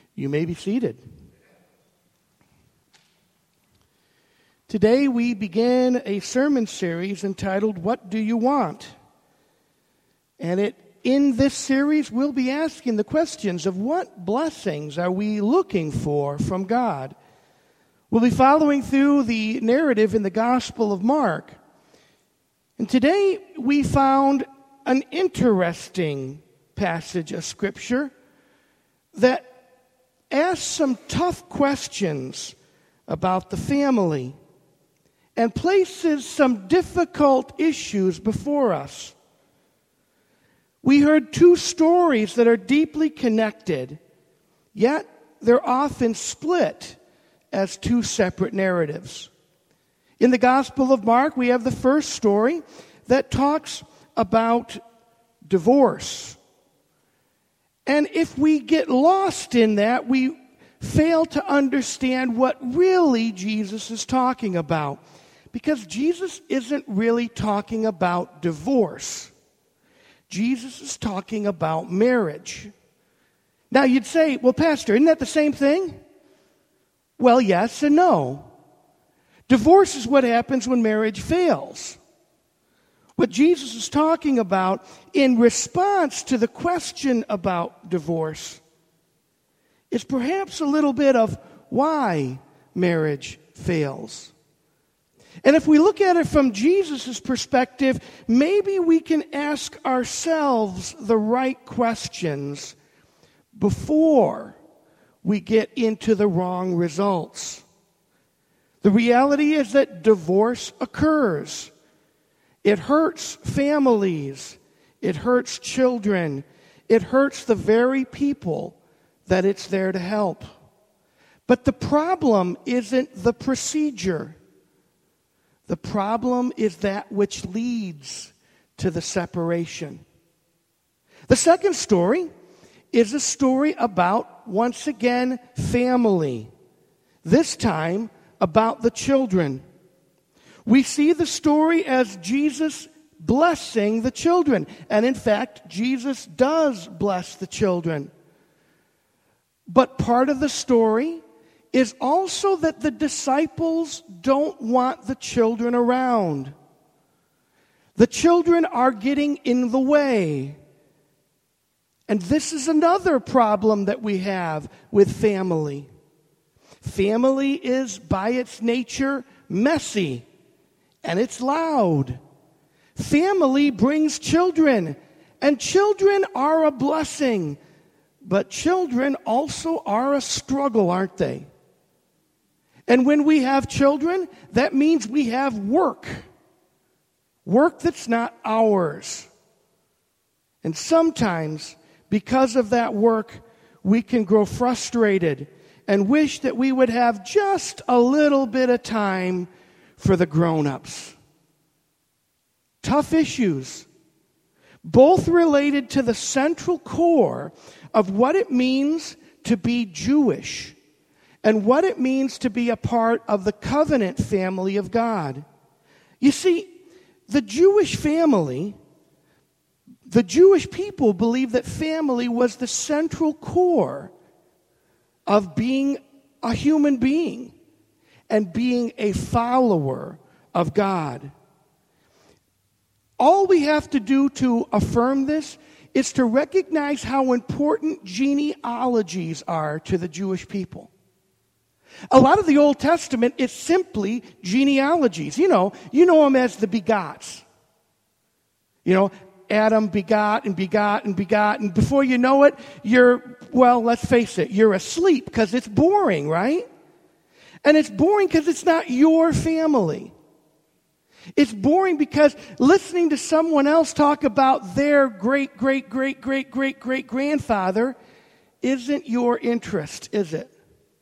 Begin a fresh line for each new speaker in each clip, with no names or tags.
You may be seated. Today we begin a sermon series entitled, What Do You Want? And in this series we'll be asking the questions of what blessings are we looking for from God? We'll be following through the narrative in the Gospel of Mark. And today we found an interesting passage of Scripture that asks some tough questions about the family and places some difficult issues before us. We heard two stories that are deeply connected, yet they're often split as two separate narratives. In the Gospel of Mark, we have the first story that talks about divorce. And if we get lost in that, we fail to understand what really Jesus is talking about. Because Jesus isn't really talking about divorce. Jesus is talking about marriage. Now you'd say, well, Pastor, isn't that the same thing? Well, yes and no. Divorce is what happens when marriage fails. What Jesus is talking about in response to the question about divorce is perhaps a little bit of why marriage fails. And if we look at it from Jesus' perspective, maybe we can ask ourselves the right questions before we get into the wrong results. The reality is that divorce occurs. It hurts families. It hurts children. It hurts the very people that it's there to help. But the problem isn't the procedure. The problem is that which leads to the separation. The second story is a story about, once again, family. This time, about the children. We see the story as Jesus blessing the children. And in fact, Jesus does bless the children. But part of the story is also that the disciples don't want the children around. The children are getting in the way. And this is another problem that we have with family. Family is, by its nature, messy. And it's loud. Family brings children. And children are a blessing. But children also are a struggle, aren't they? And when we have children, that means we have work. Work that's not ours. And sometimes, because of that work, we can grow frustrated and wish that we would have just a little bit of time for the grown-ups. Tough issues, both related to the central core of what it means to be Jewish and what it means to be a part of the covenant family of God. You see, the Jewish family, the Jewish people believed that family was the central core of being a human being and being a follower of God. All we have to do to affirm this is to recognize how important genealogies are to the Jewish people. A lot of the Old Testament is simply genealogies. You know them as the begots. Adam begot and begot and begot, and before you know it, let's face it, you're asleep because it's boring, right? And it's boring because it's not your family. It's boring because listening to someone else talk about their great-great-great-great-great-great-grandfather isn't your interest, is it?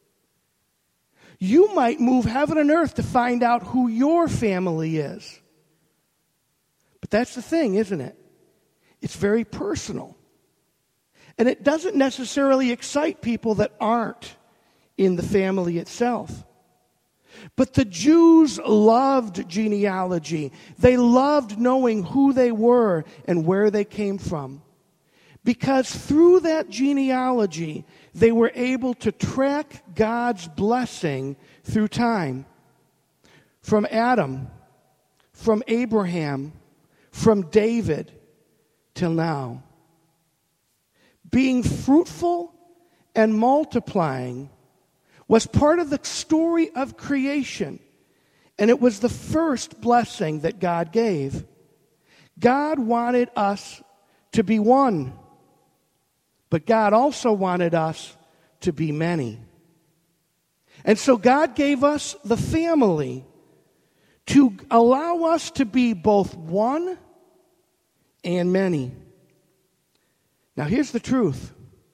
You might move heaven and earth to find out who your family is. But that's the thing, isn't it? It's very personal. And it doesn't necessarily excite people that aren't in the family itself. But the Jews loved genealogy. They loved knowing who they were and where they came from. because through that genealogy, they were able to track God's blessing through time. From Adam, from Abraham, from David, till now. Being fruitful and multiplying was part of the story of creation, and it was the first blessing that God gave. God wanted us to be one, but God also wanted us to be many. And so God gave us the family to allow us to be both one and many. Now here's the truth.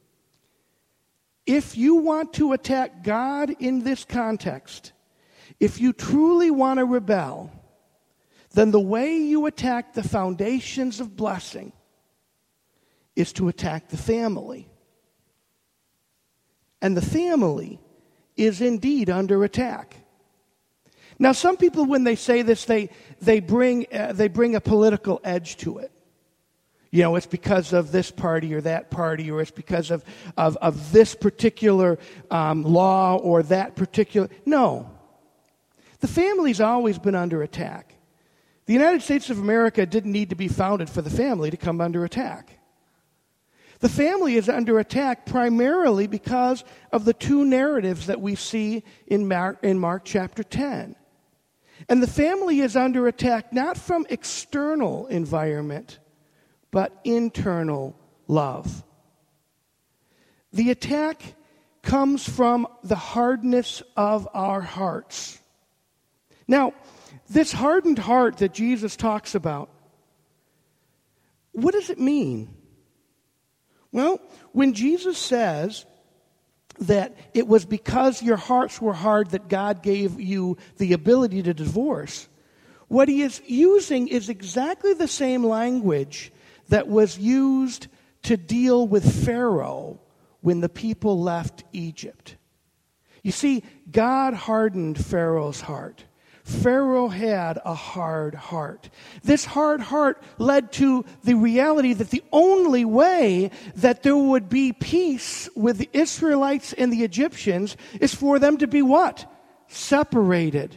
If you want to attack God in this context, if you truly want to rebel, then the way you attack the foundations of blessing is to attack the family. And the family is indeed under attack. Now, some people, when they say this, they bring a political edge to it. You know, it's because of this party or that party, or it's because of this particular law or that particular... No. The family's always been under attack. The United States of America didn't need to be founded for the family to come under attack. The family is under attack primarily because of the two narratives that we see in Mark chapter 10. And the family is under attack not from external environment, but internal love. The attack comes from the hardness of our hearts. Now, this hardened heart that Jesus talks about, what does it mean? Well, when Jesus says that it was because your hearts were hard that God gave you the ability to divorce, what he is using is exactly the same language that was used to deal with Pharaoh when the people left Egypt. You see, God hardened Pharaoh's heart. Pharaoh had a hard heart. This hard heart led to the reality that the only way that there would be peace with the Israelites and the Egyptians is for them to be what? Separated.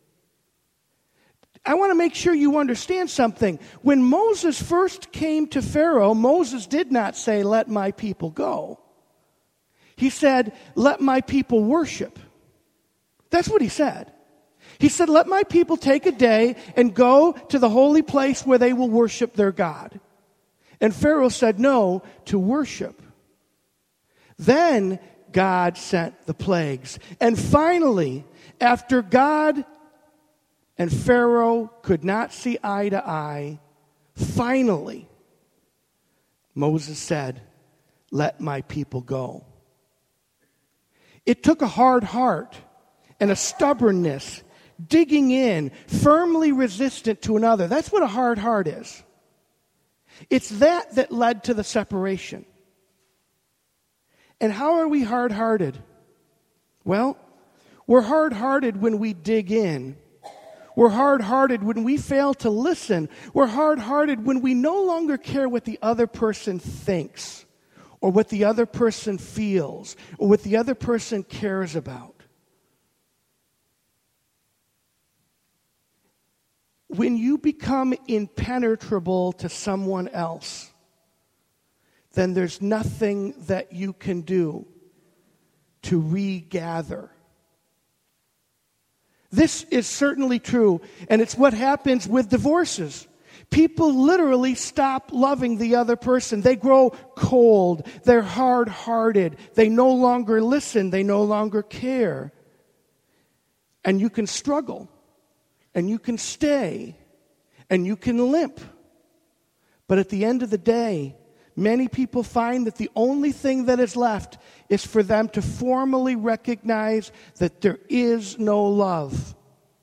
I want to make sure you understand something. When Moses first came to Pharaoh, Moses did not say, "Let my people go." He said, "Let my people worship." That's what he said. He said, "Let my people take a day and go to the holy place where they will worship their God." And Pharaoh said no to worship. Then God sent the plagues. And finally, after God and Pharaoh could not see eye to eye, finally, Moses said, "Let my people go." It took a hard heart and a stubbornness, digging in, firmly resistant to another. That's what a hard heart is. It's that led to the separation. And how are we hard-hearted? Well, we're hard-hearted when we dig in. We're hard-hearted when we fail to listen. We're hard-hearted when we no longer care what the other person thinks, or what the other person feels, or what the other person cares about. When you become impenetrable to someone else, then there's nothing that you can do to regather. This is certainly true, and it's what happens with divorces. People literally stop loving the other person. They grow cold. They're hard-hearted. They no longer listen. They no longer care. And you can struggle. And you can stay, and you can limp. But at the end of the day, many people find that the only thing that is left is for them to formally recognize that there is no love,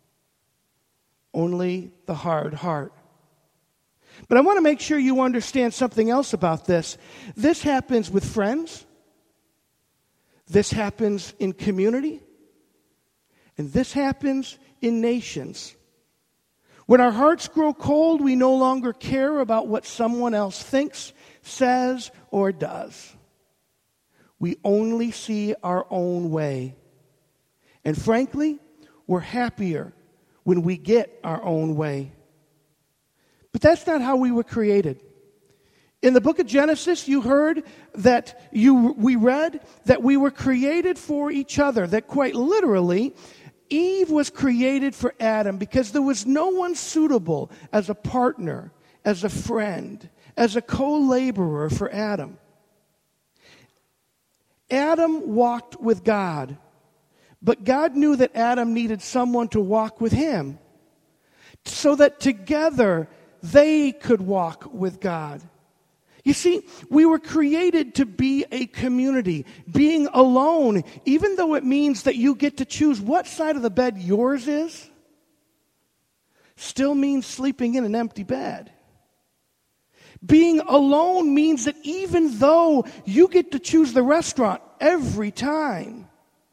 only the hard heart. But I want to make sure you understand something else about this. This happens with friends. This happens in community. And this happens in nations. When our hearts grow cold, we no longer care about what someone else thinks, says, or does. We only see our own way. And frankly, we're happier when we get our own way. But that's not how we were created. In the book of Genesis, you heard that we read that we were created for each other, that quite literally, Eve was created for Adam because there was no one suitable as a partner, as a friend, as a co-laborer for Adam. Adam walked with God, but God knew that Adam needed someone to walk with him so that together they could walk with God. You see, we were created to be a community. Being alone, even though it means that you get to choose what side of the bed yours is, still means sleeping in an empty bed. Being alone means that even though you get to choose the restaurant every time,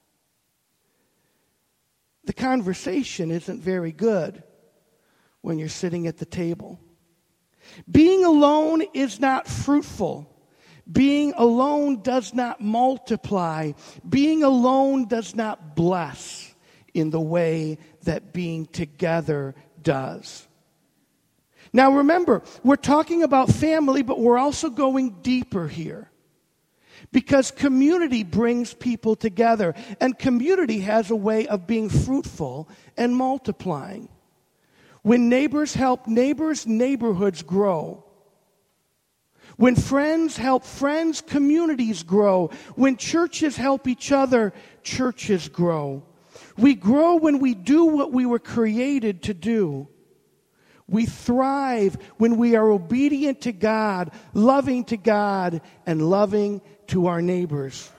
the conversation isn't very good when you're sitting at the table. Being alone is not fruitful. Being alone does not multiply. Being alone does not bless in the way that being together does. Now remember, we're talking about family, but we're also going deeper here. Because community brings people together, and community has a way of being fruitful and multiplying. When neighbors help neighbors, neighborhoods grow. When friends help friends, communities grow. When churches help each other, churches grow. We grow when we do what we were created to do. We thrive when we are obedient to God, and loving to our neighbors.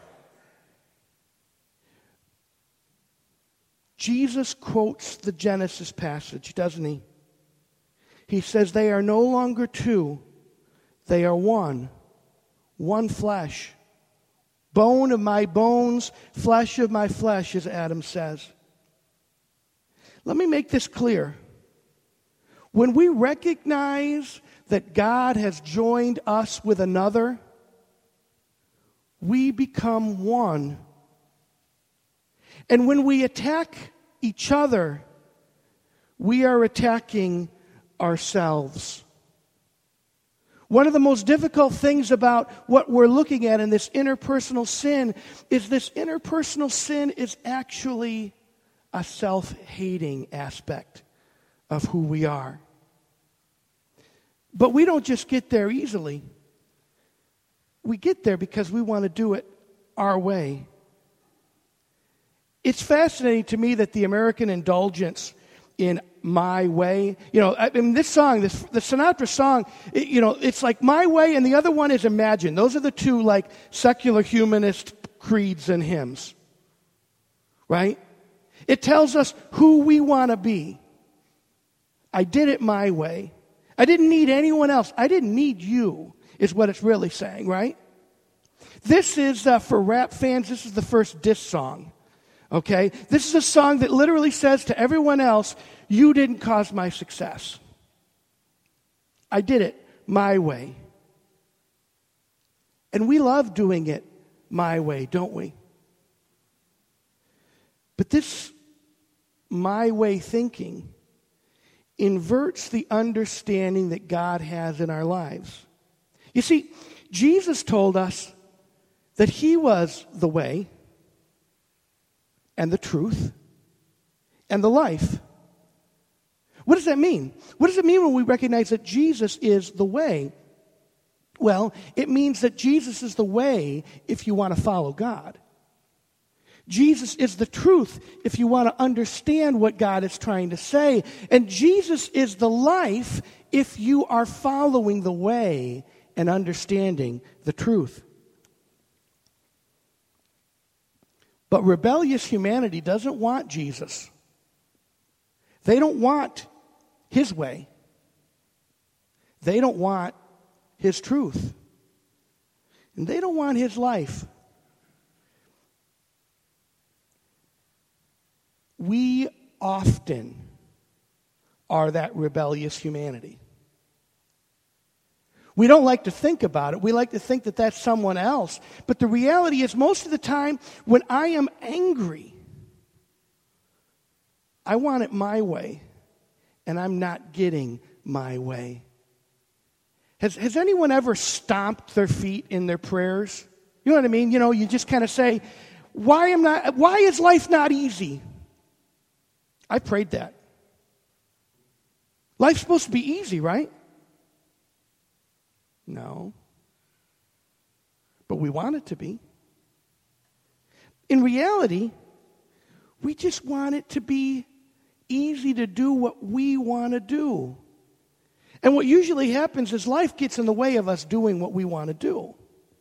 Jesus quotes the Genesis passage, doesn't he? He says, they are no longer two, they are one flesh. Bone of my bones, flesh of my flesh, as Adam says. Let me make this clear. When we recognize that God has joined us with another, we become one. And when we attack each other, we are attacking ourselves. One of the most difficult things about what we're looking at in this interpersonal sin is this interpersonal sin is actually a self-hating aspect of who we are. But we don't just get there easily. We get there because we want to do it our way. It's fascinating to me that the American indulgence in My Way, this song, the Sinatra song, it's like My Way and the other one is Imagine. Those are the two like secular humanist creeds and hymns, right? It tells us who we want to be. I did it my way. I didn't need anyone else. I didn't need you, is what it's really saying, right? This is, for rap fans, this is the first diss song. Okay? This is a song that literally says to everyone else, you didn't cause my success. I did it my way. And we love doing it my way, don't we? But this my way thinking inverts the understanding that God has in our lives. You see, Jesus told us that He was the way, and the truth, and the life. What does that mean? What does it mean when we recognize that Jesus is the way? Well, it means that Jesus is the way if you want to follow God. Jesus is the truth if you want to understand what God is trying to say. And Jesus is the life if you are following the way and understanding the truth. But rebellious humanity doesn't want Jesus. They don't want His way. They don't want His truth. And they don't want His life. We often are that rebellious humanity. We don't like to think about it. We like to think that that's someone else. But the reality is, most of the time, when I am angry, I want it my way, and I'm not getting my way. Has anyone ever stomped their feet in their prayers? You know what I mean? You just kind of say, why is life not easy? I prayed that. Life's supposed to be easy, right? No. But we want it to be. In reality, we just want it to be easy to do what we want to do. And what usually happens is life gets in the way of us doing what we want to do.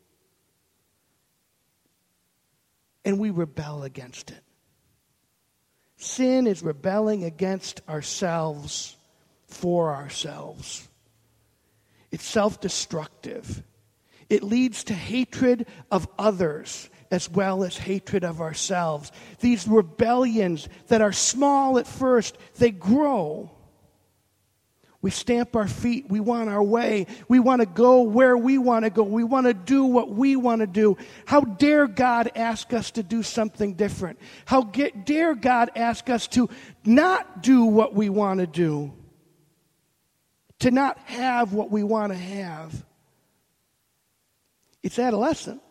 And we rebel against it. Sin is rebelling against ourselves for ourselves. It's self-destructive. It leads to hatred of others as well as hatred of ourselves. These rebellions that are small at first, they grow. We stamp our feet. We want our way. We want to go where we want to go. We want to do what we want to do. How dare God ask us to do something different? How dare God ask us to not do what we want to do? To not have what we want to have? It's adolescent.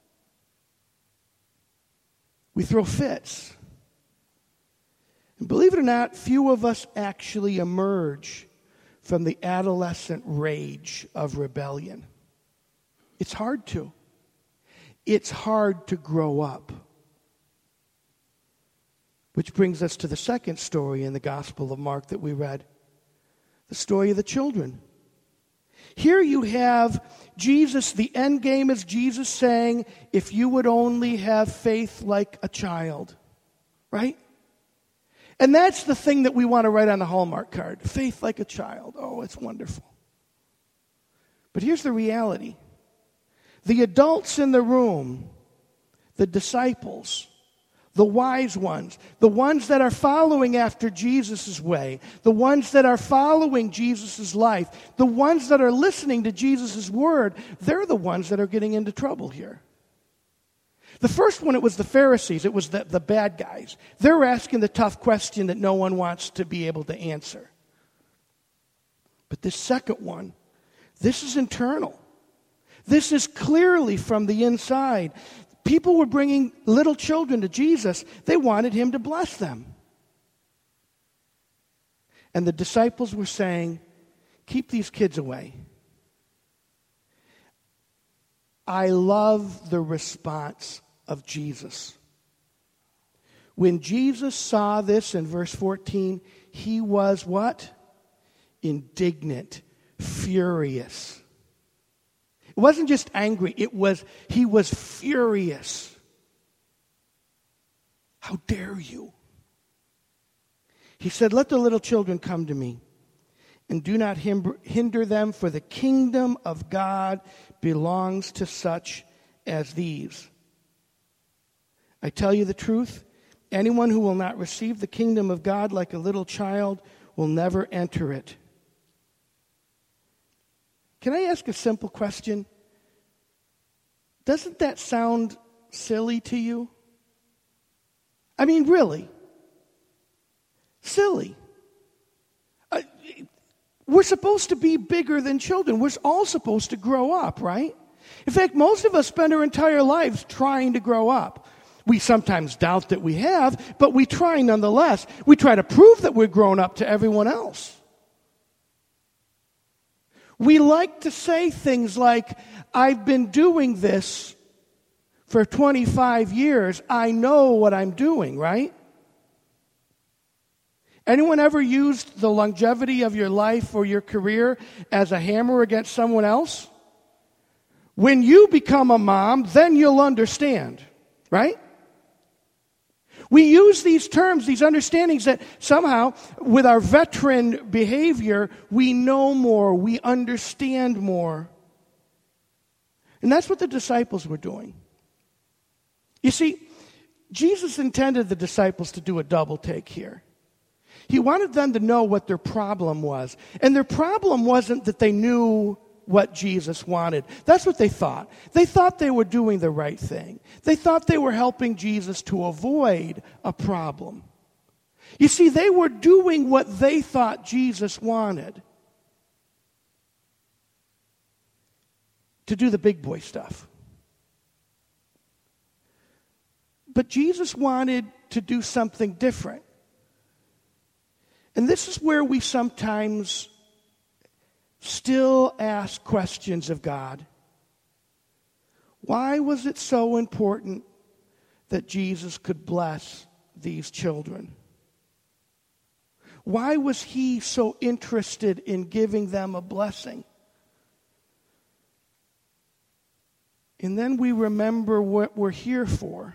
We throw fits. And believe it or not, few of us actually emerge from the adolescent rage of rebellion. It's hard to. It's hard to grow up. Which brings us to the second story in the Gospel of Mark that we read. The story of the children. Here you have Jesus, the end game is Jesus saying, if you would only have faith like a child. Right? And that's the thing that we want to write on the Hallmark card. Faith like a child. Oh, it's wonderful. But here's the reality. The adults in the room, the disciples, the wise ones, the ones that are following after Jesus' way, the ones that are following Jesus' life, the ones that are listening to Jesus' word, they're the ones that are getting into trouble here. The first one, it was the Pharisees. It was the bad guys. They're asking the tough question that no one wants to be able to answer. But this second one, this is internal. This is clearly from the inside. People were bringing little children to Jesus. They wanted him to bless them. And the disciples were saying, keep these kids away. I love the response of Jesus. When Jesus saw this in verse 14, he was what? Indignant, furious. It wasn't just angry, he was furious. How dare you? He said, let the little children come to me, and do not hinder them, for the kingdom of God belongs to such as these. I tell you the truth, anyone who will not receive the kingdom of God like a little child will never enter it. Can I ask a simple question? Doesn't that sound silly to you? I mean, really? Silly. We're supposed to be bigger than children. We're all supposed to grow up, right? In fact, most of us spend our entire lives trying to grow up. We sometimes doubt that we have, but we try nonetheless. We try to prove that we're grown up to everyone else. We like to say things like, I've been doing this for 25 years. I know what I'm doing, right? Anyone ever used the longevity of your life or your career as a hammer against someone else? When you become a mom, then you'll understand, right? We use these terms, these understandings that somehow, with our veteran behavior, we know more, we understand more. And that's what the disciples were doing. You see, Jesus intended the disciples to do a double take here. He wanted them to know what their problem was. And their problem wasn't that they knew what Jesus wanted. That's what they thought. They thought they were doing the right thing. They thought they were helping Jesus to avoid a problem. You see, they were doing what they thought Jesus wanted. To do the big boy stuff. But Jesus wanted to do something different. And this is where we sometimes still ask questions of God. Why was it so important that Jesus could bless these children? Why was he so interested in giving them a blessing? And then we remember what we're here for.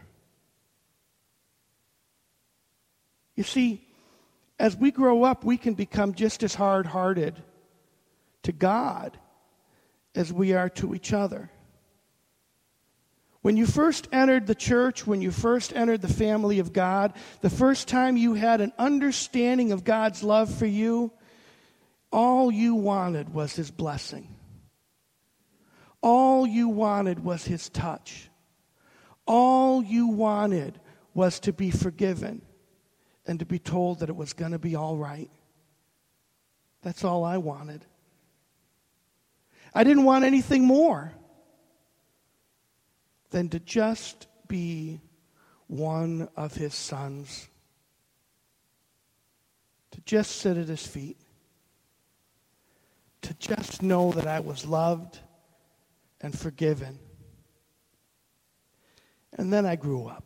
You see, as we grow up, we can become just as hard-hearted to God as we are to each other. When you first entered the church, when you first entered the family of God, the first time you had an understanding of God's love for you, all you wanted was his blessing. All you wanted was his touch. All you wanted was to be forgiven and to be told that it was going to be all right. That's all I wanted. I didn't want anything more than to just be one of his sons. To just sit at his feet. To just know that I was loved and forgiven. And then I grew up.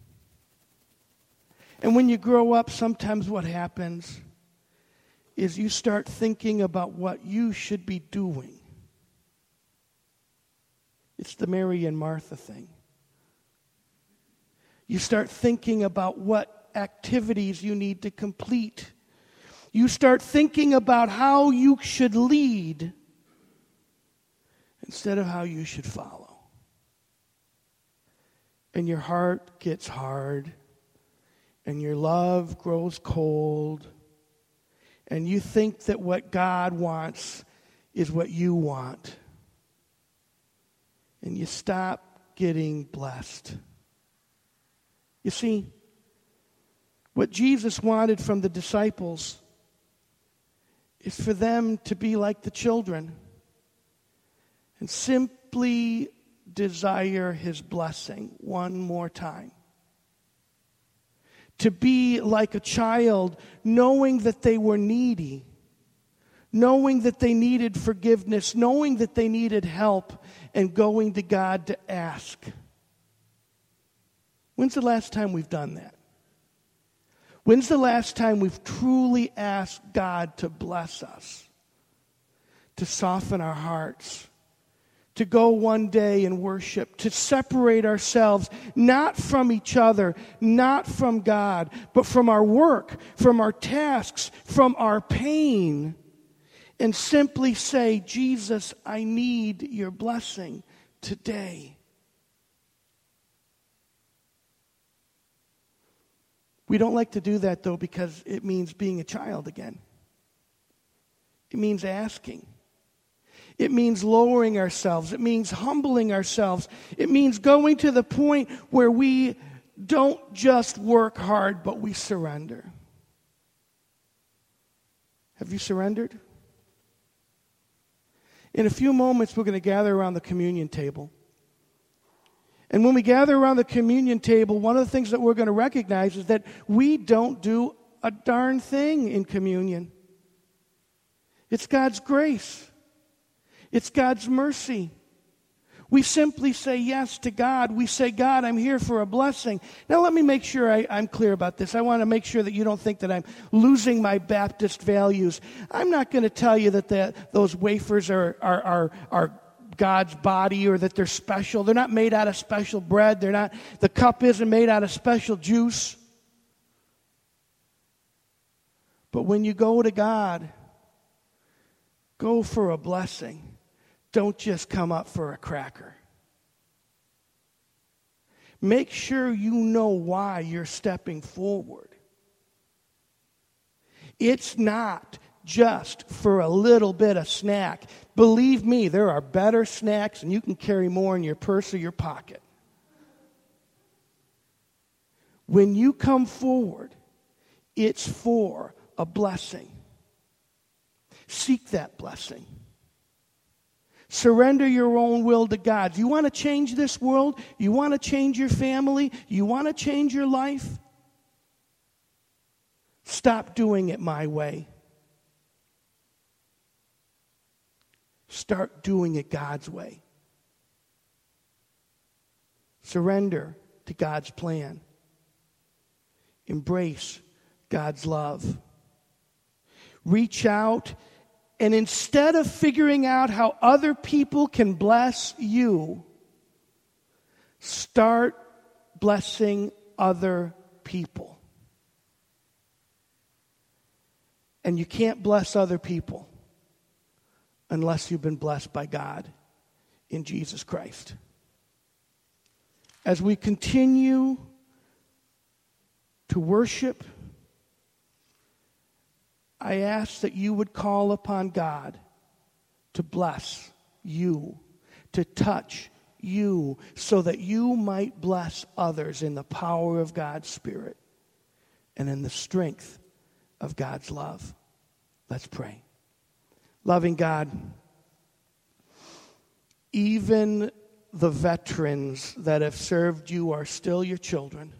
And when you grow up, sometimes what happens is you start thinking about what you should be doing. It's the Mary and Martha thing. You start thinking about what activities you need to complete. You start thinking about how you should lead instead of how you should follow. And your heart gets hard, and your love grows cold, and you think that what God wants is what you want. And you stop getting blessed. You see, what Jesus wanted from the disciples is for them to be like the children and simply desire his blessing one more time. To be like a child, knowing that they were needy, knowing that they needed forgiveness, knowing that they needed help, and going to God to ask. When's the last time we've done that? When's the last time we've truly asked God to bless us, to soften our hearts, to go one day and worship, to separate ourselves, not from each other, not from God, but from our work, from our tasks, from our pain, and simply say, Jesus, I need your blessing today. We don't like to do that, though, because it means being a child again. It means asking. It means lowering ourselves. It means humbling ourselves. It means going to the point where we don't just work hard, but we surrender. Have you surrendered? In a few moments, we're going to gather around the communion table. And when we gather around the communion table, one of the things that we're going to recognize is that we don't do a darn thing in communion. It's God's grace. It's God's mercy. We simply say yes to God. We say, God, I'm here for a blessing. Now let me make sure I'm clear about this. I want to make sure that you don't think that I'm losing my Baptist values. I'm not going to tell you that those wafers are God's body or that they're special. They're not made out of special bread. The cup isn't made out of special juice. But when you go to God, go for a blessing. Don't just come up for a cracker. Make sure you know why you're stepping forward. It's not just for a little bit of snack. Believe me, there are better snacks, and you can carry more in your purse or your pocket. When you come forward, it's for a blessing. Seek that blessing. Surrender your own will to God. You want to change this world? You want to change your family? You want to change your life? Stop doing it my way. Start doing it God's way. Surrender to God's plan. Embrace God's love. Reach out, and instead of figuring out how other people can bless you, start blessing other people. And you can't bless other people unless you've been blessed by God in Jesus Christ. As we continue to worship, I ask that you would call upon God to bless you, to touch you, so that you might bless others in the power of God's Spirit and in the strength of God's love. Let's pray. Loving God, even the veterans that have served you are still your children.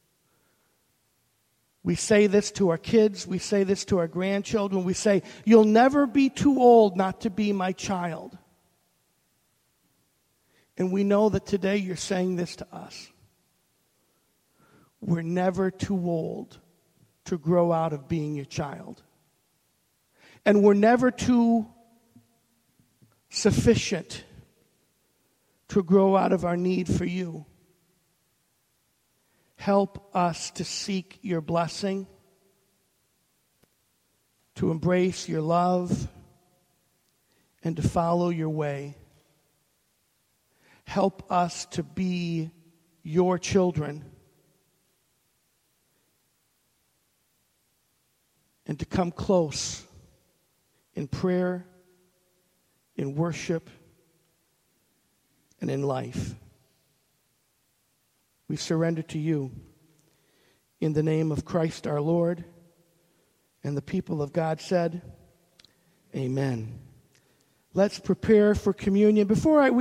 We say this to our kids. We say this to our grandchildren. We say, you'll never be too old not to be my child. And we know that today you're saying this to us. We're never too old to grow out of being your child. And we're never too sufficient to grow out of our need for you. Help us to seek your blessing, to embrace your love, and to follow your way. Help us to be your children and to come close in prayer, in worship, and in life. We surrender to you in the name of Christ our Lord. And the people of God said, Amen. Let's prepare for communion. Before we